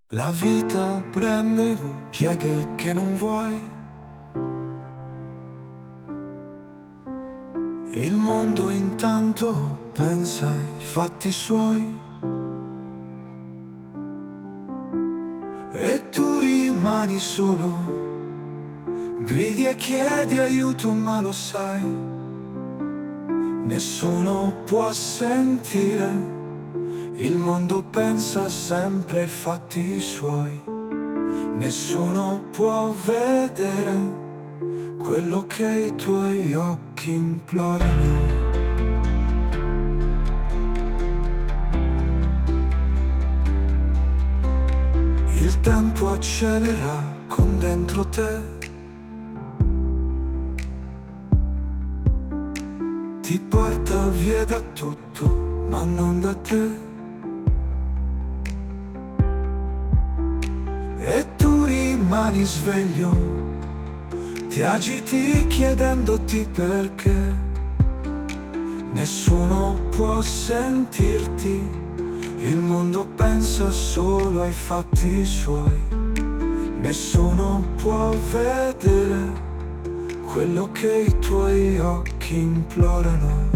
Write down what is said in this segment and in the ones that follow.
La vita prende pieghe che non vuoi. Il mondo intanto pensa ai fatti suoi. E tu rimani solo, gridi e chiedi aiuto, ma lo sai, nessuno può sentire. Il mondo pensa sempre ai fatti suoi. Nessuno può vedere quello che i tuoi occhi implorano. Il tempo accelera con dentro te. Ti porta via da tutto, ma non da te. E tu rimani sveglio, ti agiti chiedendoti perché. Nessuno può sentirti, il mondo pensa solo ai fatti suoi. Nessuno può vedere quello che i tuoi occhi implorano.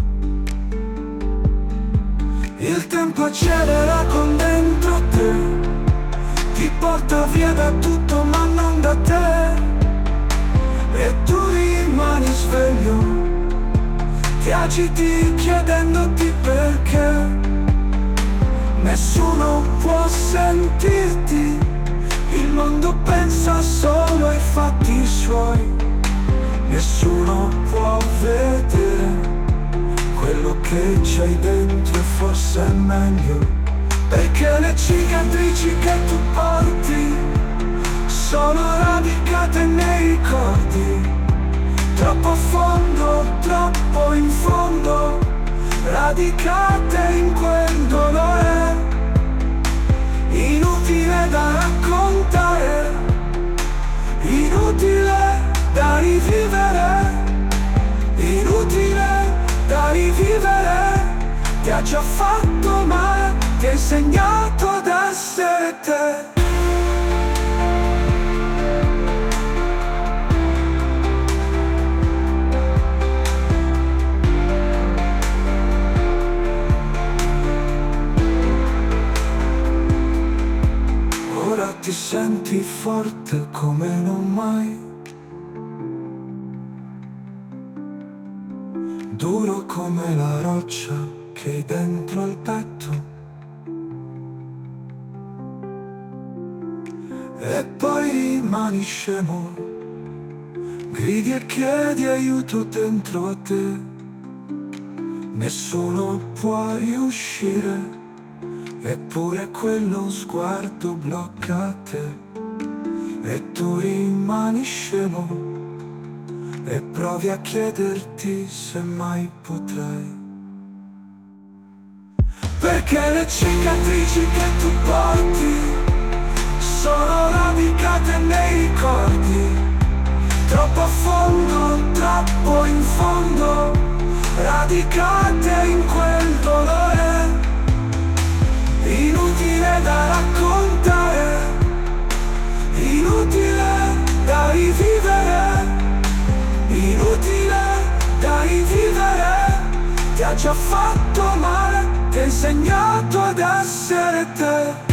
Il tempo accelera con dentro te. Ti porta via da tutto ma non da te. E tu rimani sveglio, ti agiti chiedendoti perché. Nessuno può sentirti, il mondo pensa solo ai fatti suoi. Nessuno può vedere quello che c'hai dentro e forse è meglio. Perché le cicatrici che tu porti sono radicate nei ricordi. Troppo a fondo, troppo in fondo, radicate in quel dolore. Inutile da raccontare, inutile da rivivere, inutile da rivivere. Ti ha già fatto male, ti ha insegnato ad essere te. Ora ti senti forte come non mai, duro come la roccia che hai dentro il petto. E poi rimani scemo, gridi e chiedi aiuto dentro a te. Nessuno può riuscire, eppure quello sguardo blocca te. E tu rimani scemo e provi a chiederti se mai potrai. Perché le cicatrici che tu porti sono radicate nei ricordi. Troppo a fondo, troppo in fondo, radicate in quel dolore. Inutile da raccontare, inutile da rivivere, inutile da rivivere. Ti ha già fatto male, ti ha insegnato ad essere te.